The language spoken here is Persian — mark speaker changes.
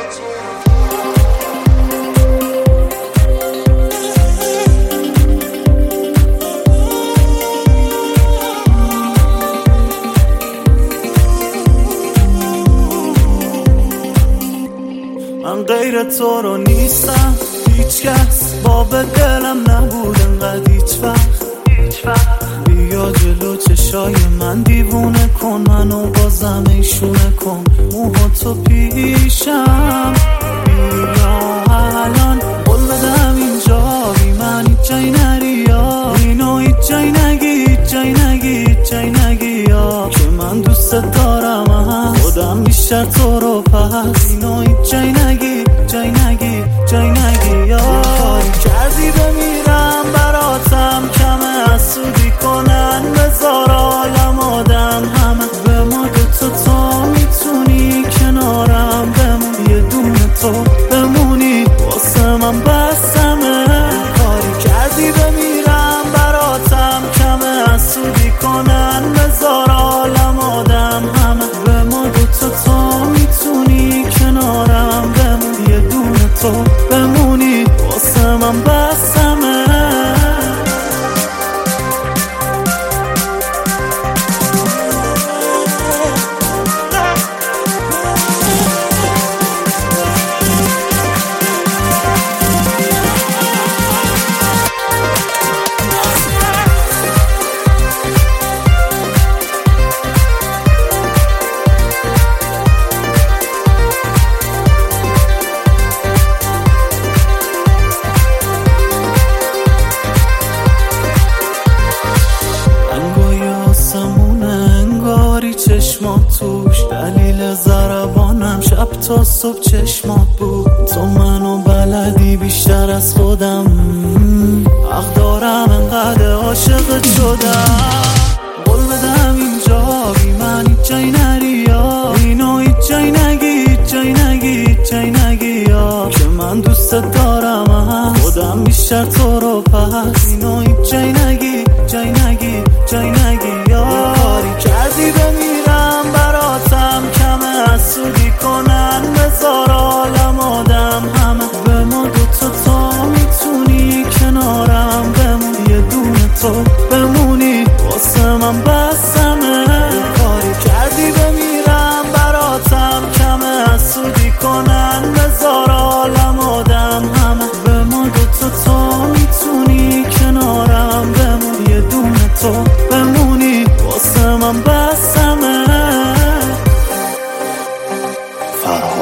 Speaker 1: من غیر تو رو نیستم، هیچ کس باب دلم نبود انقدر هیچ وقت. بیا جلو چشای من دیوونه کن، منو بازم ایشونه کن، موها تو پیشم. بیا الان قول بدم اینجا بی من هیچ جای نری یا اینو هیچ جای نگی، هیچ جای نگی، هیچ جای نگی یا که من دوست دارم خودم بیشتر تو رو، پس اینو هیچ جای نگی، جای نگی، جای نگی یا کاری کردی بمیرم براتم کمه، حسودی کنن بذار عالم آدم همه به ما دوتا تا میتونی کنارم بمون، یه دونه تو بمونی واسه من بسمه. کاری کردی بمیرم براتم کمه، حسودی کنن بذار عالم آدم همه به ما دوتا تا میتونی کنارم بمون، یه دونه تو بمونی واسه من بسمه. انگاری چشمات توش دلیل ضربانم شب تا صبح چشمات بود، تو منو بلدی بیشتر از خودم، حق دارم انقدر عاشقت شدم. قول بدم اینجا بی من هیچ جای نری یا اینو هیچ جای نگی، هیچ جای نگی، هیچ جای نگی یا که من دوست دارم خودم بیشتر تو رو، پس اینو هیچ جای نگی، جای نگی، جای نگی یا کاری کردی بمیرم براتم کمه، حسودی کنن بذار عالم آدم همه به ما دوتا تا میتونی کنارم بمون، یه دونه تو بمونی واسه من بسمه. کاری کردی بمیرم براتم کمه، حسودی کنن بذار عالم آدم همه به ما دوتا تا میتونی کنارم بمون، یه دونه تو بمونی واسه من بسمه.